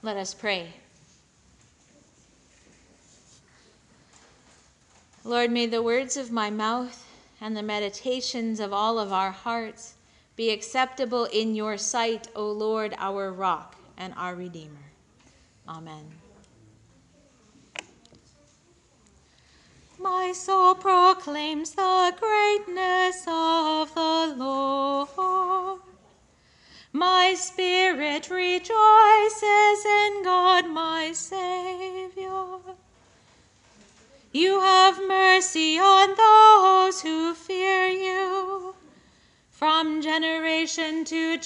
Let us pray. Lord, may the words of my mouth and the meditations of all of our hearts be acceptable in your sight, O Lord, our rock and our Redeemer. Amen. My soul proclaims the greatness of the Lord. My spirit rejoices in God my Savior. You have mercy on those who fear you, from generation to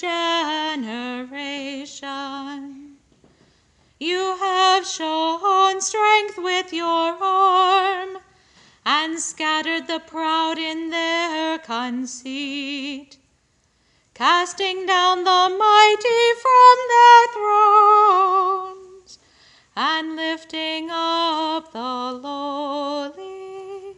generation. You have shown strength with your arm, and scattered the proud in their conceit, casting down the mighty from their thrones, and lifting up the lowly.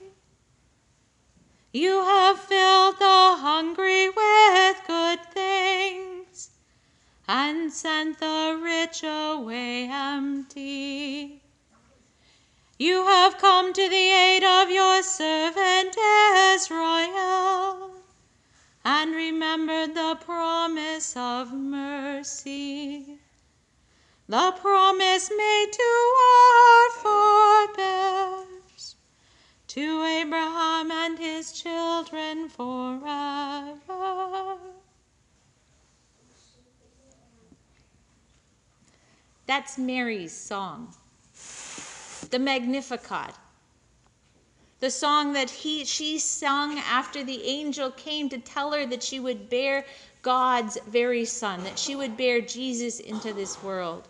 You have filled the hungry with good things, and sent the rich away empty. You have come to the aid of your servant Israel, and remembered the promise of mercy, the promise made to our forebears, to Abraham and his children forever. That's Mary's song, the Magnificat. The song that she sung after the angel came to tell her that she would bear God's very Son, that she would bear Jesus into this world.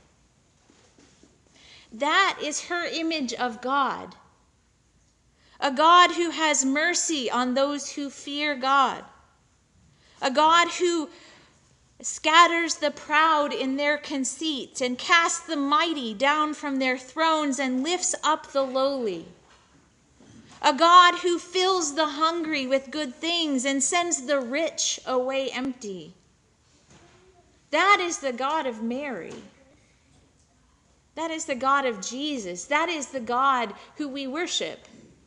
That is her image of God, a God who has mercy on those who fear God, a God who scatters the proud in their conceits and casts the mighty down from their thrones and lifts up the lowly. A God who fills the hungry with good things and sends the rich away empty. That is the God of Mary. That is the God of Jesus. That is the God who we worship.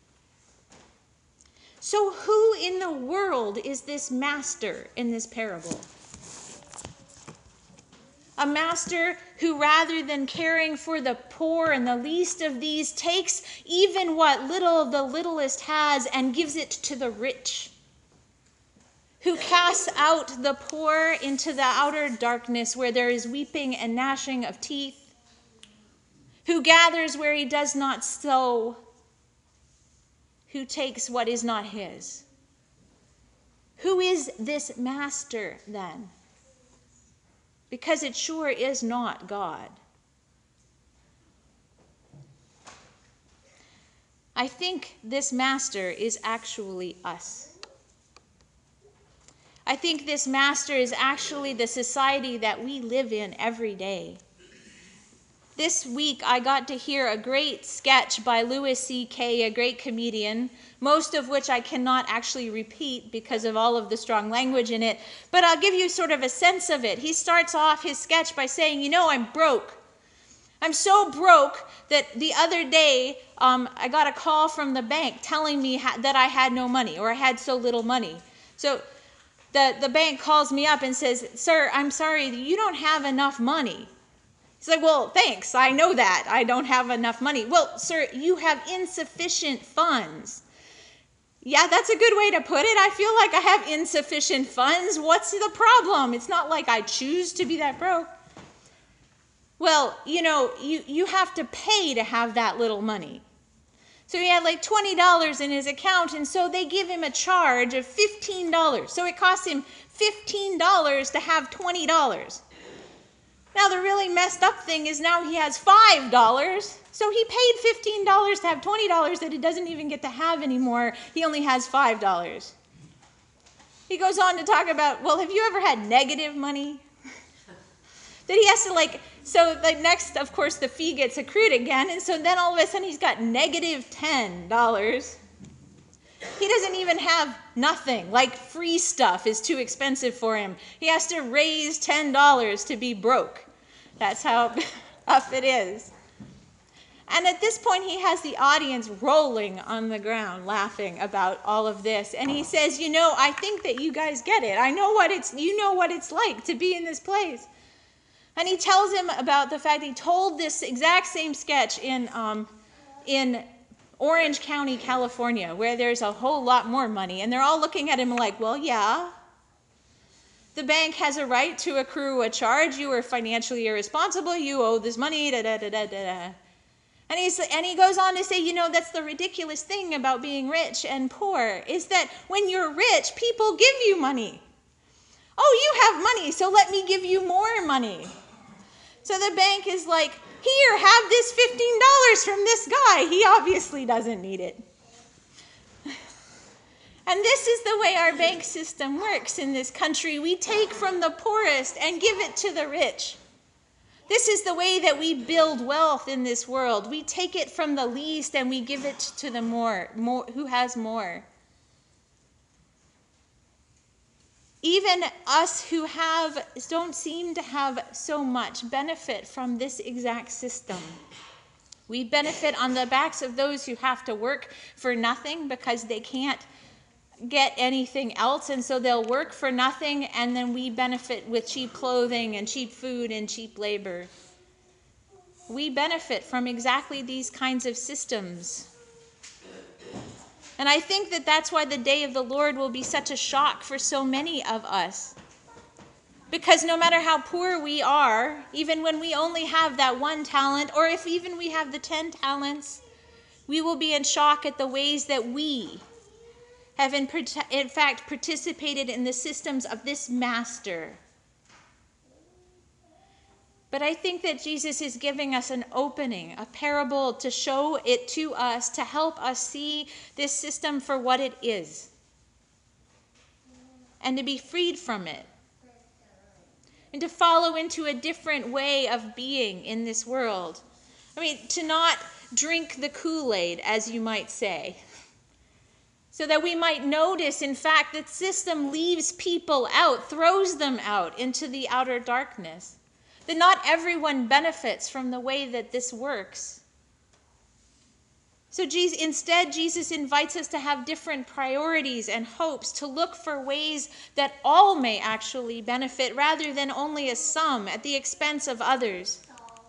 So who in the world is this master in this parable? A master who, rather than caring for the poor and the least of these, takes even what little the littlest has and gives it to the rich. Who casts out the poor into the outer darkness where there is weeping and gnashing of teeth. Who gathers where he does not sow. Who takes what is not his. Who is this master then? Because it sure is not God. I think this master is actually us. I think this master is actually the society that we live in every day. This week I got to hear a great sketch by Louis C.K., a great comedian, most of which I cannot actually repeat because of all of the strong language in it, but I'll give you sort of a sense of it. He starts off his sketch by saying, I'm broke. I'm so broke that the other day I got a call from the bank telling me that I had no money, or I had so little money. So the bank calls me up and says, "Sir, I'm sorry, you don't have enough money." He's like, "Well, thanks, I know that. I don't have enough money." "Well, sir, you have insufficient funds." "Yeah, that's a good way to put it. I feel like I have insufficient funds. What's the problem? It's not like I choose to be that broke." "Well, you have to pay to have that little money." So he had like $20 in his account, and so they give him a charge of $15. So it costs him $15 to have $20. Now, the really messed up thing is now he has $5, so he paid $15 to have $20 that he doesn't even get to have anymore. He only has $5. He goes on to talk about, well, have you ever had negative money? That he has to next, of course, the fee gets accrued again, and so then all of a sudden he's got negative $10. He doesn't even have nothing, like free stuff is too expensive for him. He has to raise $10 to be broke. That's how up it is. And at this point, he has the audience rolling on the ground, laughing about all of this. And he says, I think that you guys get it. You know what it's like to be in this place. And he tells him about the fact he told this exact same sketch in Orange County, California, where there's a whole lot more money. And they're all looking at him like, well, yeah. The bank has a right to accrue a charge. You are financially irresponsible. You owe this money, da-da-da-da-da-da. And he goes on to say, that's the ridiculous thing about being rich and poor, is that when you're rich, people give you money. Oh, you have money, so let me give you more money. So the bank is like, here, have this $15 from this guy. He obviously doesn't need it. And this is the way our bank system works in this country. We take from the poorest and give it to the rich. This is the way that we build wealth in this world. We take it from the least and we give it to the more who has more. Even us who don't seem to have so much benefit from this exact system. We benefit on the backs of those who have to work for nothing because they can't get anything else, and so they'll work for nothing, and then we benefit with cheap clothing and cheap food and cheap labor. We benefit from exactly these kinds of systems. And I think that that's why the day of the Lord will be such a shock for so many of us. Because no matter how poor we are, even when we only have that one talent, or if even we have the 10 talents, we will be in shock at the ways that we have in fact participated in the systems of this master. But I think that Jesus is giving us an opening, a parable to show it to us, to help us see this system for what it is, and to be freed from it, and to follow into a different way of being in this world. To not drink the Kool-Aid, as you might say, so that we might notice, in fact, that system leaves people out, throws them out into the outer darkness. That not everyone benefits from the way that this works. So instead, Jesus invites us to have different priorities and hopes, to look for ways that all may actually benefit rather than only a some at the expense of others.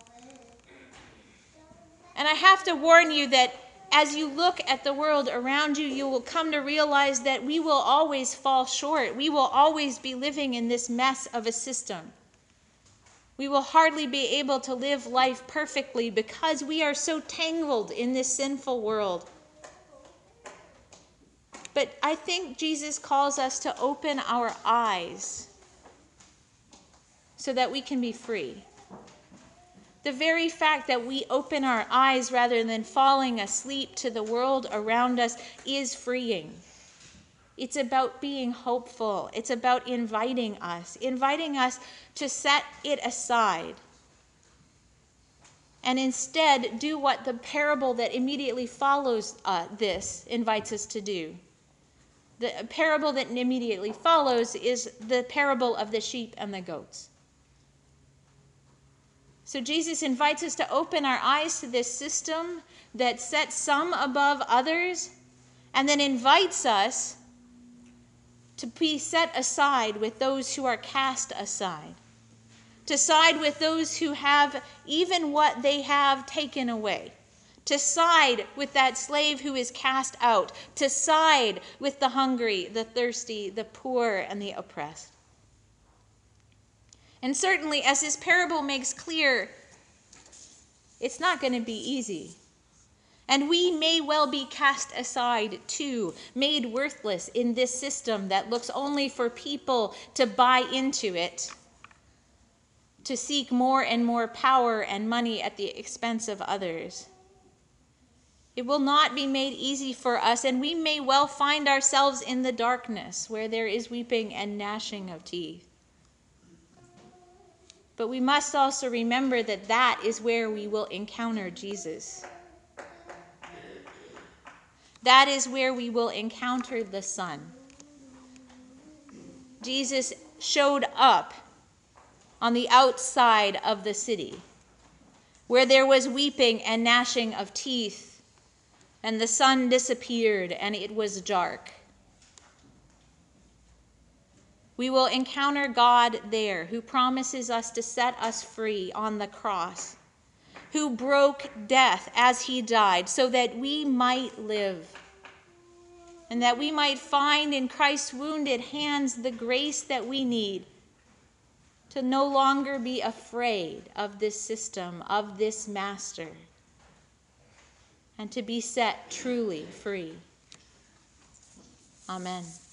And I have to warn you that as you look at the world around you, you will come to realize that we will always fall short. We will always be living in this mess of a system. We will hardly be able to live life perfectly because we are so tangled in this sinful world. But I think Jesus calls us to open our eyes so that we can be free. The very fact that we open our eyes rather than falling asleep to the world around us is freeing. It's about being hopeful. It's about inviting us to set it aside and instead do what the parable that immediately follows this invites us to do. The parable that immediately follows is the parable of the sheep and the goats. So Jesus invites us to open our eyes to this system that sets some above others, and then invites us to be set aside with those who are cast aside, to side with those who have even what they have taken away, to side with that slave who is cast out, to side with the hungry, the thirsty, the poor, and the oppressed. And certainly, as this parable makes clear, it's not going to be easy. And we may well be cast aside too, made worthless in this system that looks only for people to buy into it, to seek more and more power and money at the expense of others. It will not be made easy for us, and we may well find ourselves in the darkness where there is weeping and gnashing of teeth. But we must also remember that that is where we will encounter Jesus. That is where we will encounter the Son. Jesus showed up on the outside of the city, where there was weeping and gnashing of teeth, and the sun disappeared and it was dark. We will encounter God there, who promises us to set us free on the cross, who broke death as he died so that we might live, and that we might find in Christ's wounded hands the grace that we need to no longer be afraid of this system, of this master, and to be set truly free. Amen.